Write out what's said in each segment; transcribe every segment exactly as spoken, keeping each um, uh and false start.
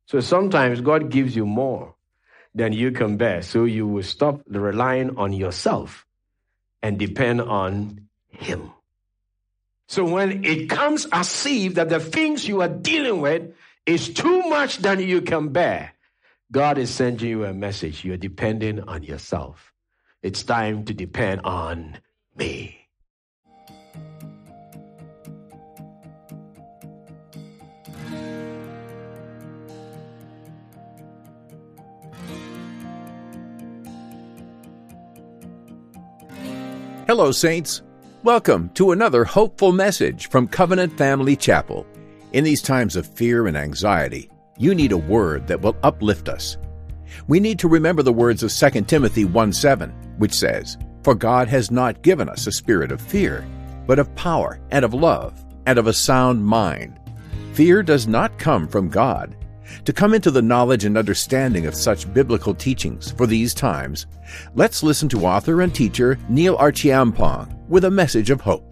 So sometimes God gives you more than you can bear. So you will stop relying on yourself and depend on him. So when it comes as if that the things you are dealing with is too much than you can bear, God is sending you a message. You're depending on yourself. It's time to depend on me. Hello, Saints. Welcome to another hopeful message from Covenant Family Chapel. In these times of fear and anxiety, you need a word that will uplift us. We need to remember the words of Second Timothy one seven, which says, "For God has not given us a spirit of fear, but of power and of love and of a sound mind." Fear does not come from God. To come into the knowledge and understanding of such biblical teachings for these times, let's listen to author and teacher Neil Archiampong with a message of hope.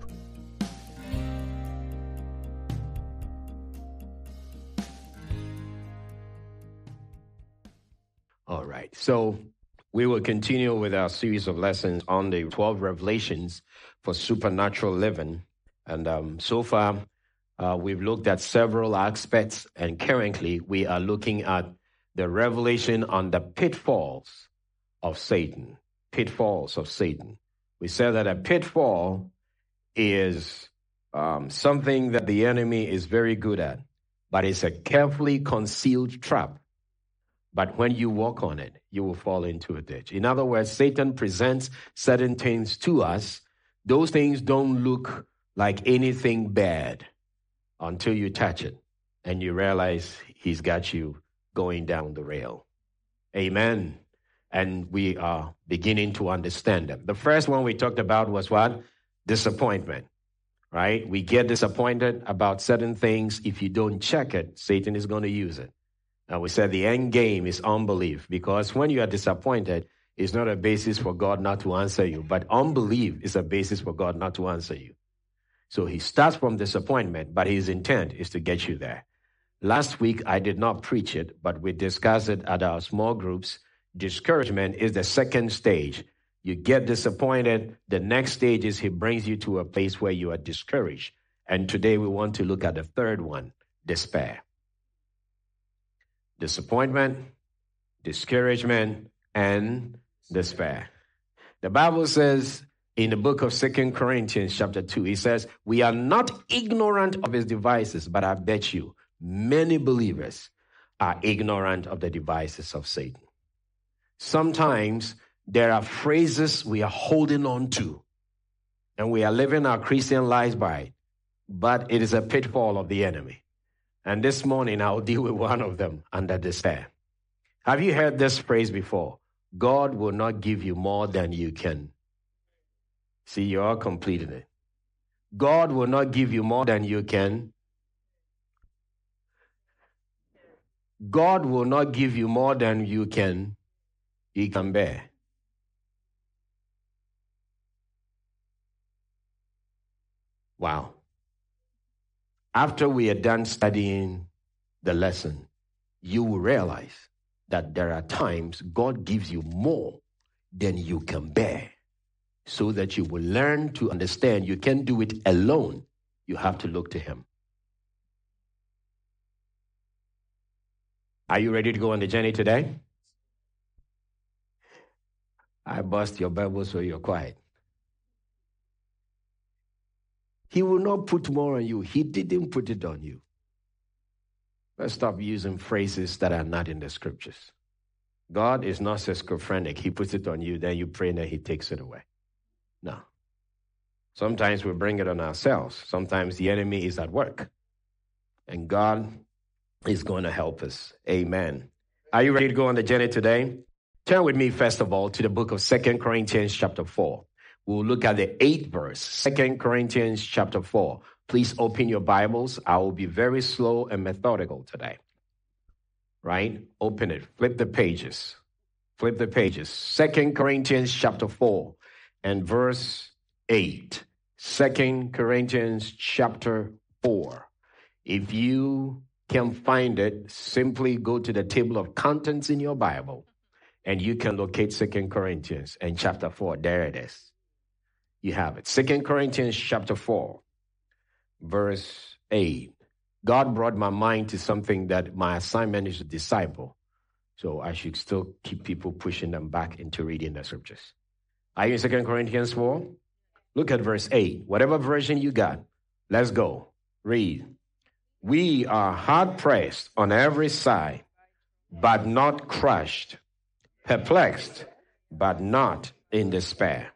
All right, so we will continue with our series of lessons on the twelve revelations for supernatural living. And um, so far, Uh, we've looked at several aspects, and currently we are looking at the revelation on the pitfalls of Satan. Pitfalls of Satan. We said that a pitfall is um, something that the enemy is very good at, but it's a carefully concealed trap. But when you walk on it, you will fall into a ditch. In other words, Satan presents certain things to us. Those things don't look like anything bad until you touch it and you realize he's got you going down the rail. Amen. And we are beginning to understand them. The first one we talked about was what? Disappointment, right? We get disappointed about certain things. If you don't check it, Satan is going to use it. Now we said the end game is unbelief, because when you are disappointed, it's not a basis for God not to answer you, but unbelief is a basis for God not to answer you. So he starts from disappointment, but his intent is to get you there. Last week, I did not preach it, but we discussed it at our small groups. Discouragement is the second stage. You get disappointed. The next stage is he brings you to a place where you are discouraged. And today we want to look at the third one, despair. Disappointment, discouragement, and despair. The Bible says, in the book of Second Corinthians chapter two, he says, "We are not ignorant of his devices, but I bet you many believers are ignorant of the devices of Satan." Sometimes there are phrases we are holding on to, and we are living our Christian lives by it, but it is a pitfall of the enemy. And this morning, I'll deal with one of them, under despair. Have you heard this phrase before? God will not give you more than you can. See, you are completing it. God will not give you more than you can. God will not give you more than you can, you can bear. Wow. After we are done studying the lesson, you will realize that there are times God gives you more than you can bear, so that you will learn to understand you can't do it alone. You have to look to him. Are you ready to go on the journey today? I bust your Bible so you're quiet. He will not put more on you. He didn't put it on you. Let's stop using phrases that are not in the scriptures. God is not schizophrenic. He puts it on you, then you pray and he takes it away. No. Sometimes we bring it on ourselves. Sometimes the enemy is at work. And God is going to help us. Amen. Are you ready to go on the journey today? Turn with me, first of all, to the book of Second Corinthians chapter four. We'll look at the eighth verse, Second Corinthians chapter four. Please open your Bibles. I will be very slow and methodical today. Right? Open it. Flip the pages. Flip the pages. Second Corinthians chapter four. And verse eight, Second Corinthians chapter four. If you can't find it, simply go to the table of contents in your Bible and you can locate Second Corinthians and chapter four. There it is. You have it. Second Corinthians chapter four, verse eight. God brought my mind to something that my assignment is to disciple. So I should still keep people pushing them back into reading the scriptures. Are you in Second Corinthians four? Look at verse eight. Whatever version you got, let's go. Read. We are hard pressed on every side, but not crushed. Perplexed, but not in despair.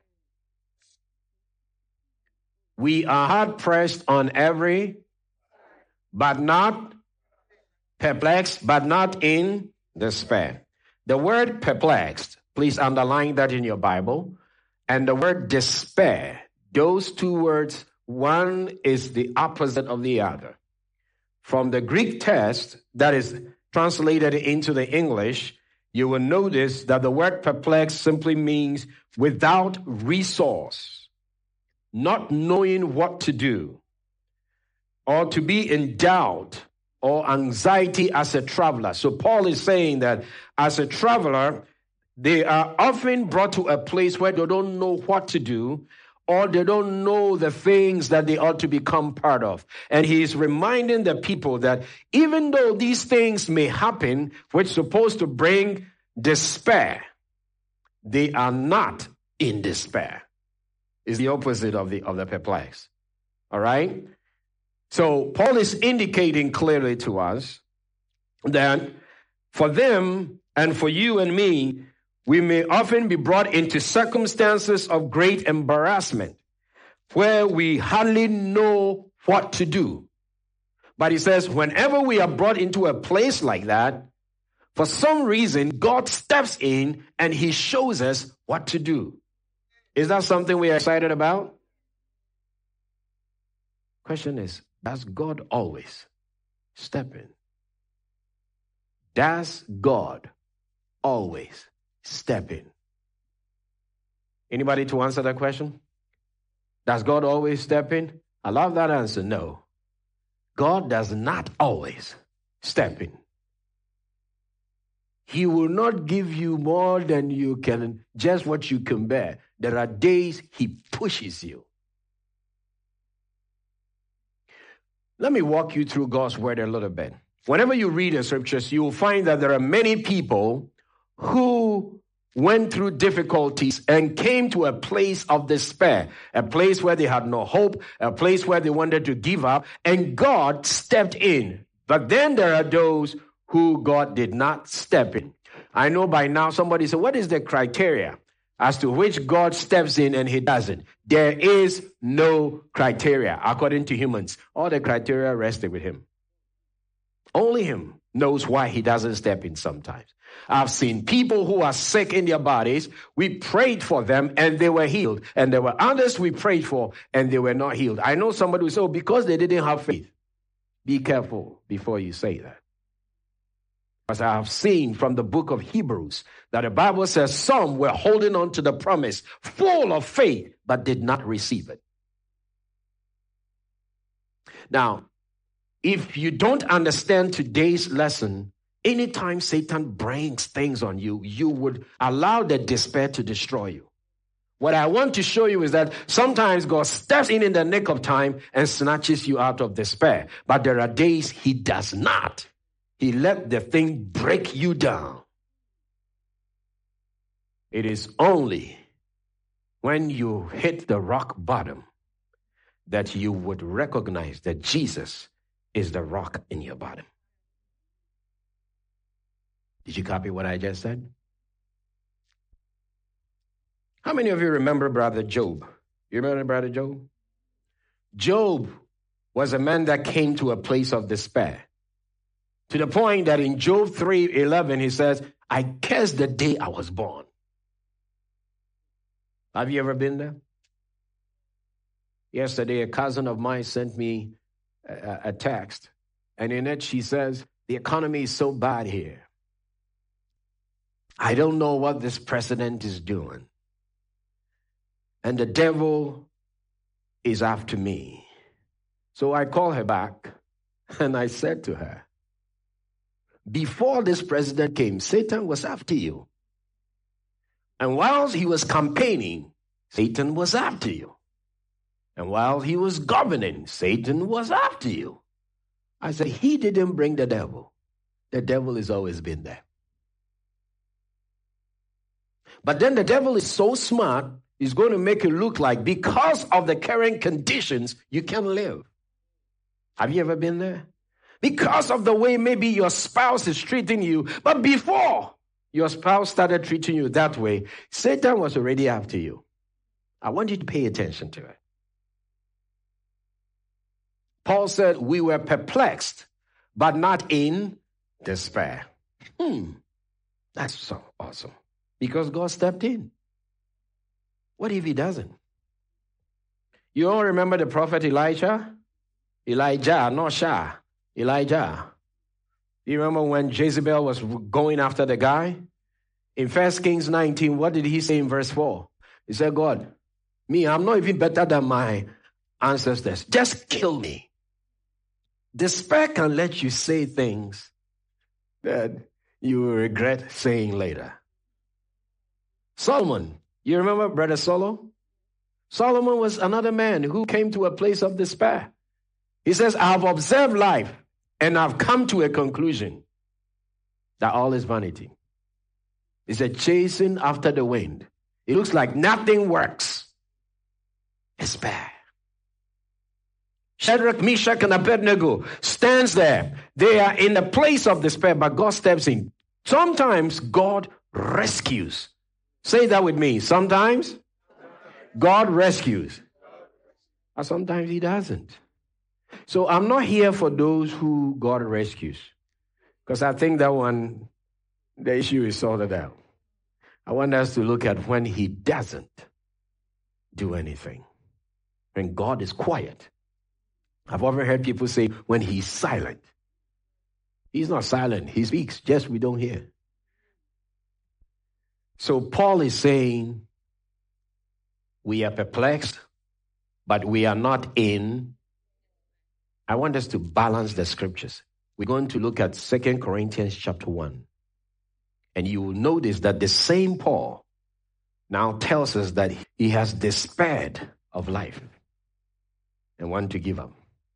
We are hard pressed on every, but not perplexed, but not in despair. The word perplexed, please underline that in your Bible. And the word despair, those two words, one is the opposite of the other. From the Greek text that is translated into the English, you will notice that the word perplexed simply means without resource, not knowing what to do, or to be in doubt or anxiety as a traveler. So Paul is saying that as a traveler, they are often brought to a place where they don't know what to do, or they don't know the things that they ought to become part of. And he is reminding the people that even though these things may happen, which is supposed to bring despair, they are not in despair. It's the opposite of the, of the perplexed. All right? So Paul is indicating clearly to us that for them and for you and me, we may often be brought into circumstances of great embarrassment where we hardly know what to do. But he says, whenever we are brought into a place like that, for some reason, God steps in and he shows us what to do. Is that something we are excited about? Question is, does God always step in? Does God always step in? Anybody to answer that question? Does God always step in? I love that answer. No. God does not always step in. He will not give you more than you can, just what you can bear. There are days he pushes you. Let me walk you through God's word a little bit. Whenever you read the scriptures, you will find that there are many people who went through difficulties and came to a place of despair, a place where they had no hope, a place where they wanted to give up, and God stepped in. But then there are those who God did not step in. I know by now somebody said, what is the criteria as to which God steps in and he doesn't? There is no criteria according to humans. All the criteria rested with him. Only him knows why he doesn't step in sometimes. I've seen people who are sick in their bodies. We prayed for them and they were healed. And there were others we prayed for and they were not healed. I know somebody who said, oh, because they didn't have faith. Be careful before you say that. As I have seen from the book of Hebrews, that the Bible says some were holding on to the promise, full of faith, but did not receive it. Now, if you don't understand today's lesson, anytime Satan brings things on you, you would allow the despair to destroy you. What I want to show you is that sometimes God steps in in the nick of time and snatches you out of despair. But there are days he does not. He let the thing break you down. It is only when you hit the rock bottom that you would recognize that Jesus is the rock in your bottom. Did you copy what I just said? How many of you remember Brother Job? You remember Brother Job? Job was a man that came to a place of despair. To the point that in Job three eleven, he says, I cursed the day I was born. Have you ever been there? Yesterday, a cousin of mine sent me a, a text. And in it, she says, the economy is so bad here. I don't know what this president is doing. And the devil is after me. So I called her back and I said to her, before this president came, Satan was after you. And while he was campaigning, Satan was after you. And while he was governing, Satan was after you. I said, he didn't bring the devil. The devil has always been there. But then the devil is so smart, he's going to make it look like because of the current conditions, you can live. Have you ever been there? Because of the way maybe your spouse is treating you, but before your spouse started treating you that way, Satan was already after you. I want you to pay attention to it. Paul said, we were perplexed, but not in despair. Hmm, that's so awesome. Because God stepped in. What if he doesn't? You all remember the prophet Elijah? Elijah, not Shah. Elijah. You remember when Jezebel was going after the guy? In First Kings nineteen, what did he say in verse four? He said, God, me, I'm not even better than my ancestors. Just kill me. Despair can let you say things that you will regret saying later. Solomon, you remember Brother Solo? Solomon was another man who came to a place of despair. He says, I've observed life and I've come to a conclusion that all is vanity. It's a chasing after the wind. It looks like nothing works. Despair. Shadrach, Meshach, and Abednego stands there. They are in a place of despair, but God steps in. Sometimes God rescues. Say that with me. Sometimes God rescues. And sometimes he doesn't. So I'm not here for those who God rescues. Because I think that one, the issue is sorted out. I want us to look at when he doesn't do anything. When God is quiet. I've often heard people say, when he's silent. He's not silent. He speaks, just we don't hear. So Paul is saying, we are perplexed, but we are not in. I want us to balance the scriptures. We're going to look at Second Corinthians chapter one. And you will notice that the same Paul now tells us that he has despaired of life and want to give up.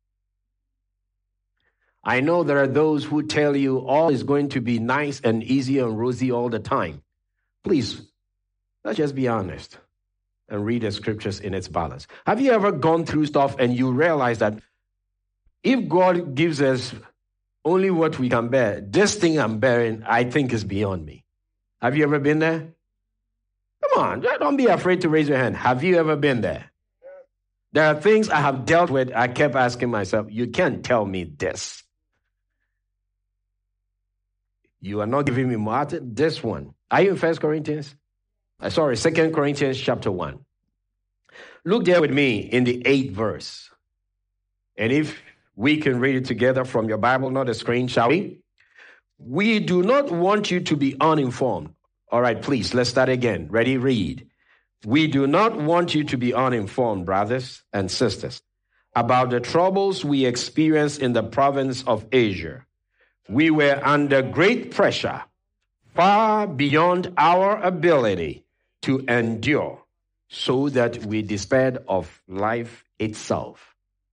I know there are those who tell you all is going to be nice and easy and rosy all the time. Please, let's just be honest and read the scriptures in its balance. Have you ever gone through stuff and you realize that if God gives us only what we can bear, this thing I'm bearing, I think is beyond me? Have you ever been there? Come on, don't be afraid to raise your hand. Have you ever been there? There are things I have dealt with. I kept asking myself, you can't tell me this. You are not giving me more. This one. Are you in First Corinthians? Uh, sorry, Second Corinthians chapter one. Look there with me in the eighth verse. And if we can read it together from your Bible, not the screen, shall we? We do not want you to be uninformed. All right, please, let's start again. Ready, read. We do not want you to be uninformed, brothers and sisters, about the troubles we experienced in the province of Asia. We were under great pressure, far beyond our ability to endure, so that we despaired of life itself.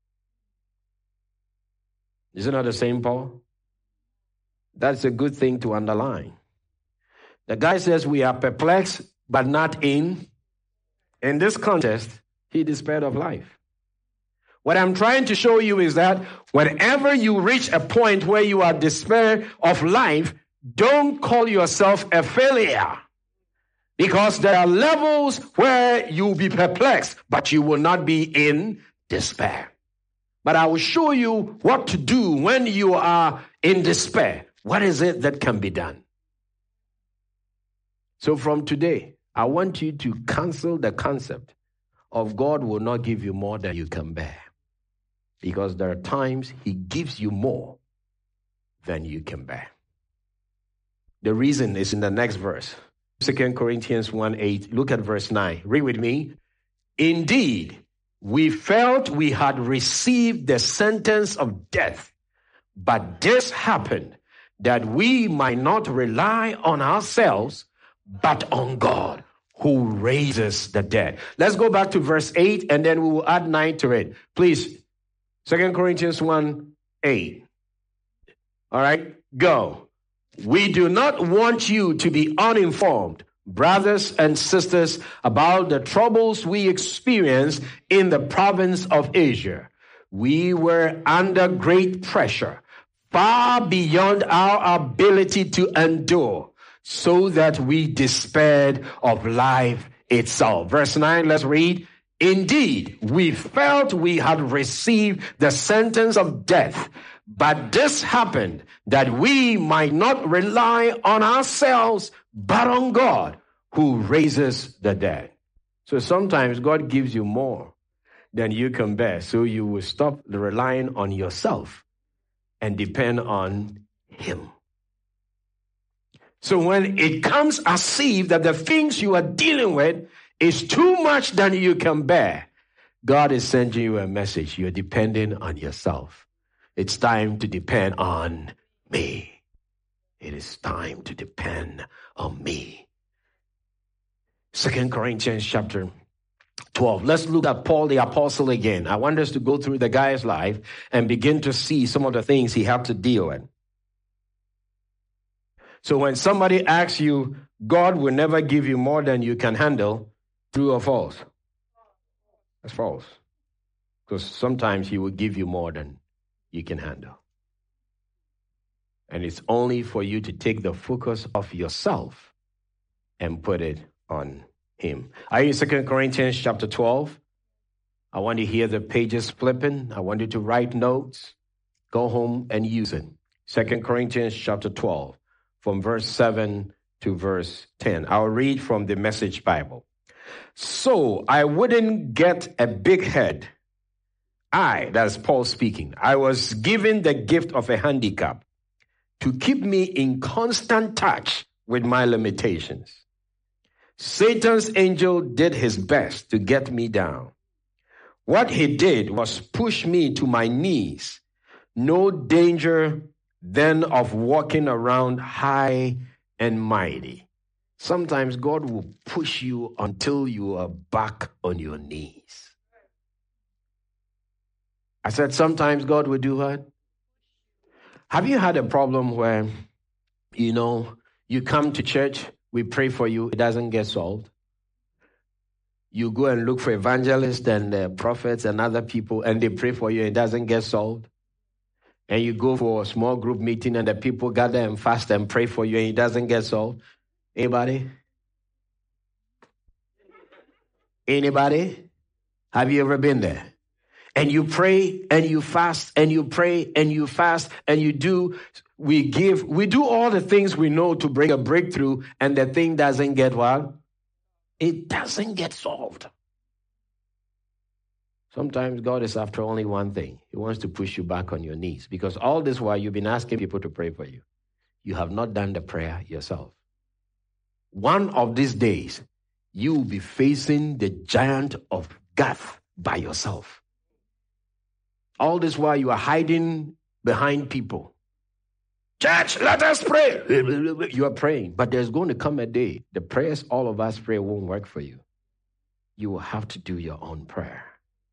Isn't that the same Paul? That's a good thing to underline. The guy says we are perplexed, but not in. In this context, he despaired of life. What I'm trying to show you is that whenever you reach a point where you are despair of life, don't call yourself a failure. Because there are levels where you'll be perplexed, but you will not be in despair. But I will show you what to do when you are in despair. What is it that can be done? So from today, I want you to cancel the concept of God will not give you more than you can bear. Because there are times he gives you more than you can bear. The reason is in the next verse. Second Corinthians one eight. Look at verse nine. Read with me. Indeed, we felt we had received the sentence of death, but this happened that we might not rely on ourselves, but on God, who raises the dead. Let's go back to verse eight, and then we will add nine to it. Please, Second Corinthians one, eight. All right, go. We do not want you to be uninformed, brothers and sisters, about the troubles we experienced in the province of Asia. We were under great pressure, far beyond our ability to endure, so that we despaired of life itself. Verse nine, let's read. Indeed, we felt we had received the sentence of death, but this happened that we might not rely on ourselves, but on God, who raises the dead. So sometimes God gives you more than you can bear, so you will stop relying on yourself and depend on Him. So when it comes as if that the things you are dealing with is too much than you can bear, God is sending you a message. You're depending on yourself. It's time to depend on me. It is time to depend on me. Second Corinthians chapter twelve. Let's look at Paul the Apostle again. I want us to go through the guy's life and begin to see some of the things he had to deal with. So when somebody asks you, God will never give you more than you can handle, true or false? That's false. Because sometimes He will give you more than you can handle. And it's only for you to take the focus of yourself and put it on Him. Are you in Second Corinthians chapter twelve? I want to hear the pages flipping. I want you to write notes. Go home and use it. Second Corinthians chapter twelve. From verse seven to verse ten. I'll read from the Message Bible. So I wouldn't get a big head. I, that's Paul speaking, I was given the gift of a handicap to keep me in constant touch with my limitations. Satan's angel did his best to get me down. What he did was push me to my knees. No danger then of walking around high and mighty. Sometimes God will push you until you are back on your knees. I said sometimes God will do what? Have you had a problem where, you know, you come to church, we pray for you, it doesn't get solved? You go and look for evangelists and uh, prophets and other people, and they pray for you, it doesn't get solved? And you go for a small group meeting and the people gather and fast and pray for you and it doesn't get solved. Anybody? Anybody? Have you ever been there? And you pray and you fast and you pray and you fast and you do, we give, we do all the things we know to bring a breakthrough, and the thing doesn't get what? It doesn't get solved. Sometimes God is after only one thing. He wants to push you back on your knees, because all this while you've been asking people to pray for you. You have not done the prayer yourself. One of these days, you will be facing the giant of Gath by yourself. All this while you are hiding behind people. Church, let us pray. You are praying, but there's going to come a day, the prayers all of us pray won't work for you. You will have to do your own prayer.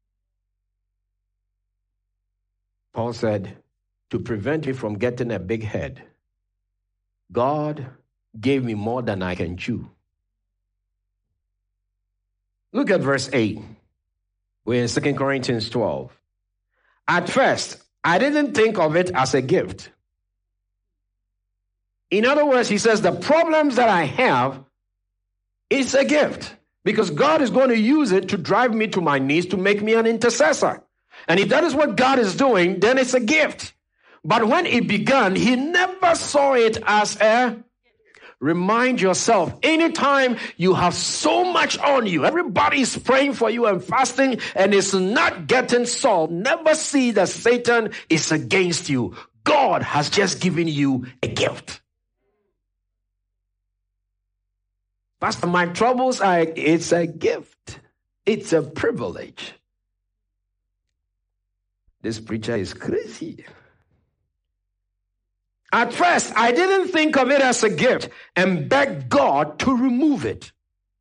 Paul said, to prevent me from getting a big head, God gave me more than I can chew. Look at verse eight. We're in Second Corinthians twelve. At first, I didn't think of it as a gift. In other words, he says, the problems that I have is a gift, because God is going to use it to drive me to my knees to make me an intercessor. And if that is what God is doing, then it's a gift. But when it began, he never saw it as a... Remind yourself, anytime you have so much on you, everybody is praying for you and fasting, and it's not getting solved, never see that Satan is against you. God has just given you a gift. Pastor, my troubles are, it's a gift. It's a privilege. This preacher is crazy. At first, I didn't think of it as a gift and begged God to remove it.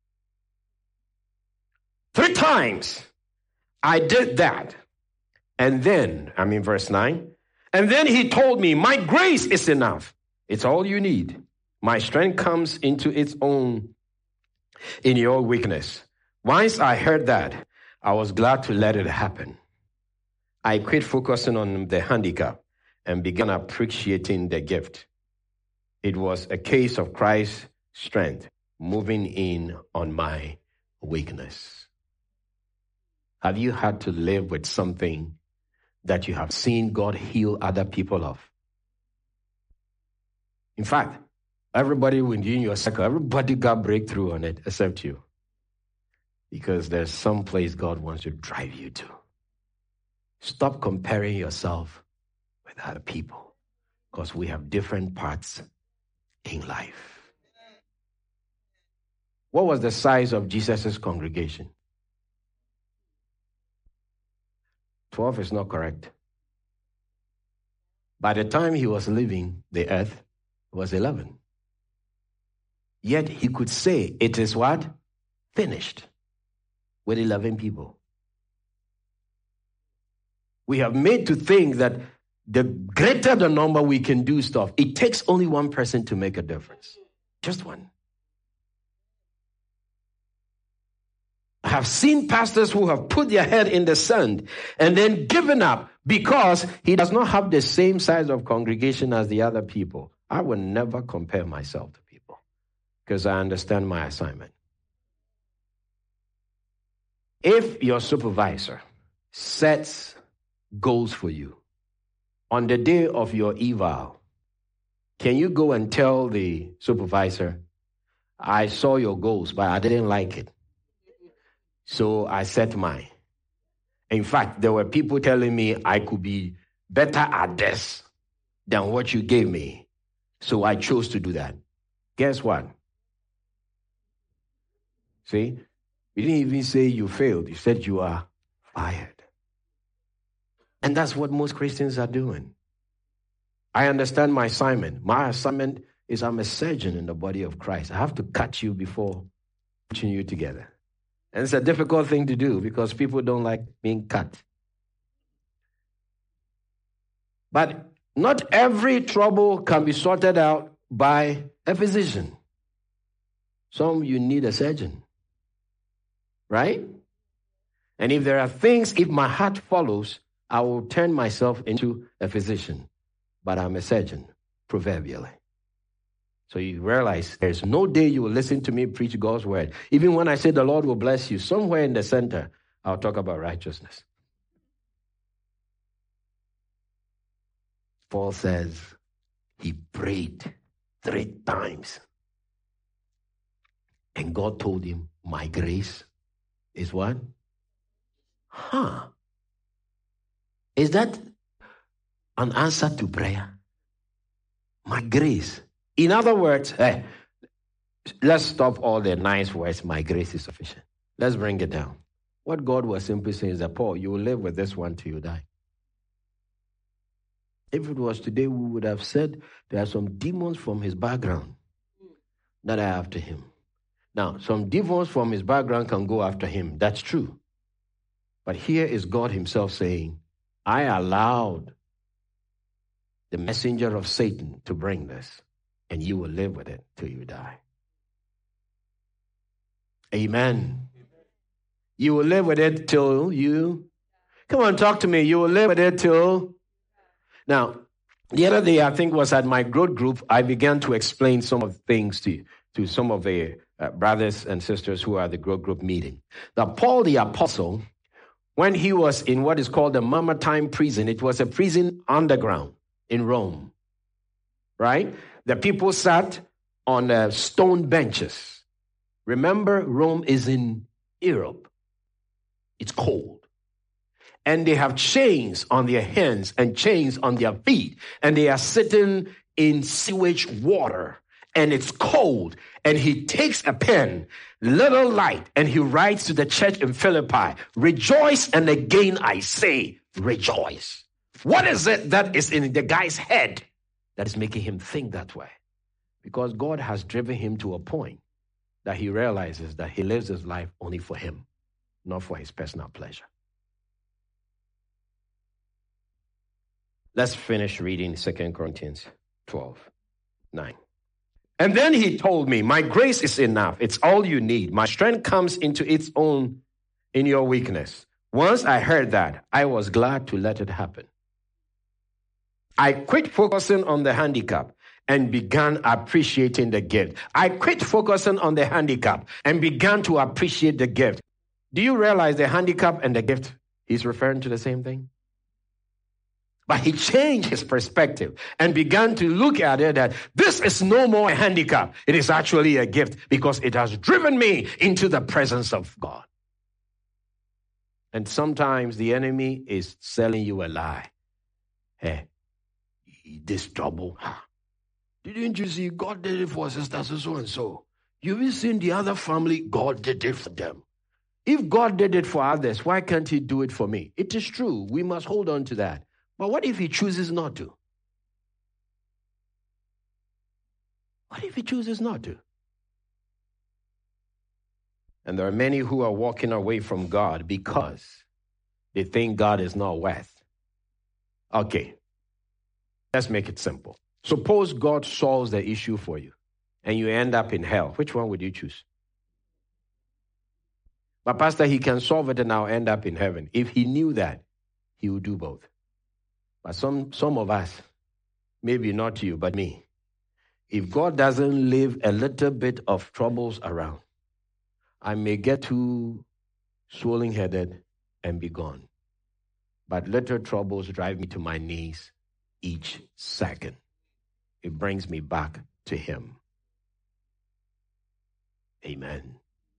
Three times I did that. And then, I'm in verse nine, and then he told me, my grace is enough. It's all you need. My strength comes into its own in your weakness. Once I heard that, I was glad to let it happen. I quit focusing on the handicap and began appreciating the gift. It was a case of Christ's strength moving in on my weakness. Have you had to live with something that you have seen God heal other people of? In fact, everybody within your circle, everybody got breakthrough on it except you. Because there's some place God wants to drive you to. Stop comparing yourself with other people, because we have different parts in life. What was the size of Jesus' congregation? twelve is not correct. By the time he was leaving the earth, it was eleven. Yet he could say, it is what? Finished. With eleven people. We have made to think that the greater the number we can do stuff, it takes only one person to make a difference. Just one. I have seen pastors who have put their head in the sand and then given up because he does not have the same size of congregation as the other people. I will never compare myself to people because I understand my assignment. If your supervisor sets goals for you on the day of your eval, can you go and tell the supervisor, I saw your goals, but I didn't like it, so I set mine? In fact, there were people telling me I could be better at this than what you gave me, so I chose to do that. Guess what? See? You didn't even say you failed. You said you are fired. And that's what most Christians are doing. I understand my assignment. My assignment is I'm a surgeon in the body of Christ. I have to cut you before putting you together. And it's a difficult thing to do because people don't like being cut. But not every trouble can be sorted out by a physician. Some you need a surgeon. Right? And if there are things, if my heart follows, I will turn myself into a physician. But I'm a surgeon, proverbially. So you realize there's no day you will listen to me preach God's word. Even when I say the Lord will bless you, somewhere in the center, I'll talk about righteousness. Paul says he prayed three times. And God told him, my grace is what? Huh. Is that an answer to prayer? My grace. In other words, hey, let's stop all the nice words. My grace is sufficient. Let's bring it down. What God was simply saying is that, Paul, you will live with this one till you die. If it was today, we would have said there are some demons from his background that are after him. Now, some demons from his background can go after him. That's true. But here is God himself saying, I allowed the messenger of Satan to bring this, and you will live with it till you die. Amen. You will live with it till you... Come on, talk to me. You will live with it till... Now, the other day, I think was at my growth group, I began to explain some of the things to, to some of the uh, brothers and sisters who are at the growth group meeting. Now, Paul the Apostle, when he was in what is called the Mamertine prison, it was a prison underground in Rome, right? The people sat on uh, stone benches. Remember, Rome is in Europe. It's cold. And they have chains on their hands and chains on their feet. And they are sitting in sewage water. And it's cold. And he takes a pen, little light, and he writes to the church in Philippi, rejoice, and again I say, rejoice. What is it that is in the guy's head that is making him think that way. Because God has driven him to a point that he realizes that he lives his life only for him, not for his personal pleasure. Let's finish reading Second Corinthians twelve, nine. And then he told me, my grace is enough. It's all you need. My strength comes into its own in your weakness. Once I heard that, I was glad to let it happen. I quit focusing on the handicap and began appreciating the gift. I quit focusing on the handicap and began to appreciate the gift. Do you realize the handicap and the gift, he's referring to the same thing? But he changed his perspective and began to look at it that this is no more a handicap. It is actually a gift because it has driven me into the presence of God. And sometimes the enemy is selling you a lie. Hey, this trouble. Didn't you see God did it for sisters so and so? You've seen the other family, God did it for them. If God did it for others, why can't he do it for me? It is true. We must hold on to that. But what if he chooses not to? What if he chooses not to? And there are many who are walking away from God because they think God is not worth. Okay, let's make it simple. Suppose God solves the issue for you and you end up in hell. Which one would you choose? But Pastor, he can solve it and I'll end up in heaven. If he knew that, he would do both. But some, some of us, maybe not you, but me, if God doesn't leave a little bit of troubles around, I may get too swollen-headed and be gone. But little troubles drive me to my knees each second. It brings me back to him. Amen.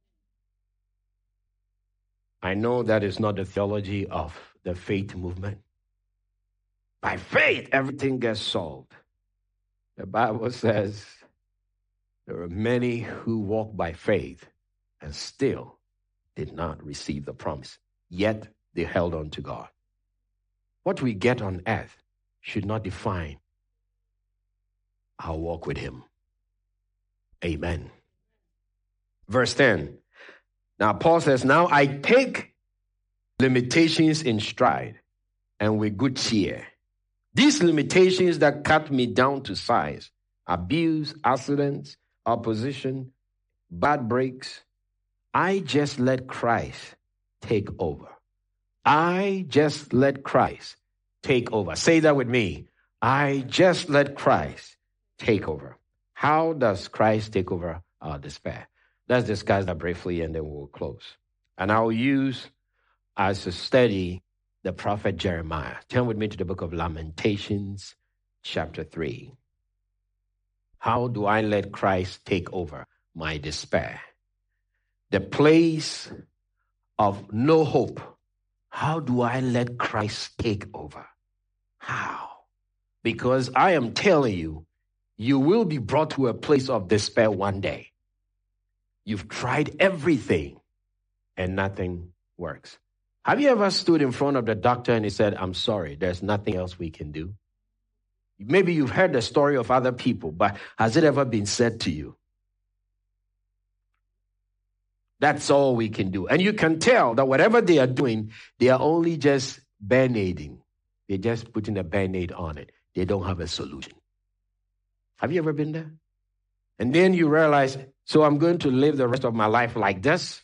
I know that is not the theology of the faith movement. By faith, everything gets solved. The Bible says there are many who walk by faith and still did not receive the promise, yet they held on to God. What we get on earth should not define our walk with him. Amen. Verse ten. Now Paul says, now I take limitations in stride and with good cheer. These limitations that cut me down to size, abuse, accidents, opposition, bad breaks, I just let Christ take over. I just let Christ take over. Say that with me. I just let Christ take over. How does Christ take over our despair? Let's discuss that briefly and then we'll close. And I'll use as a study the prophet Jeremiah. Turn with me to the book of Lamentations, chapter three. How do I let Christ take over my despair? The place of no hope. How do I let Christ take over? How? Because I am telling you, you will be brought to a place of despair one day. You've tried everything and nothing works. Have you ever stood in front of the doctor and he said, I'm sorry, there's nothing else we can do? Maybe you've heard the story of other people, but has it ever been said to you? That's all we can do. And you can tell that whatever they are doing, they are only just band-aiding. They're just putting a band-aid on it. They don't have a solution. Have you ever been there? And then you realize, so I'm going to live the rest of my life like this?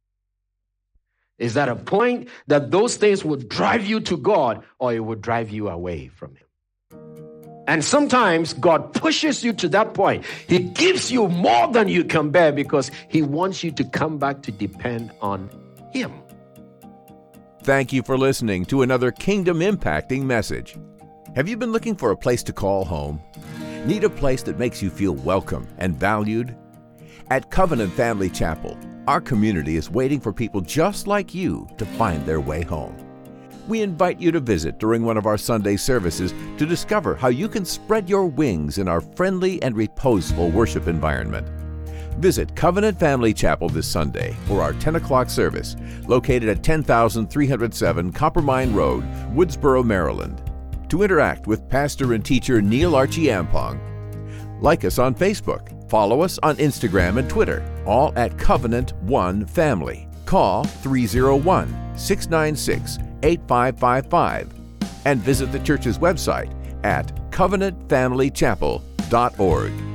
Is that a point that those things would drive you to God or it would drive you away from him? And sometimes God pushes you to that point. He gives you more than you can bear because he wants you to come back to depend on him. Thank you for listening to another Kingdom Impacting message. Have you been looking for a place to call home? Need a place that makes you feel welcome and valued? At Covenant Family Chapel, our community is waiting for people just like you to find their way home. We invite you to visit during one of our Sunday services to discover how you can spread your wings in our friendly and reposeful worship environment. Visit Covenant Family Chapel this Sunday for our ten o'clock service, located at ten thousand three hundred seven Coppermine Road, Woodsboro, Maryland. to interact with pastor and teacher Neil Archie Ampong. Like us on Facebook. Follow us on Instagram and Twitter, all at Covenant One Family. Call three oh one, six nine six, eight five five five and visit the church's website at covenant family chapel dot org.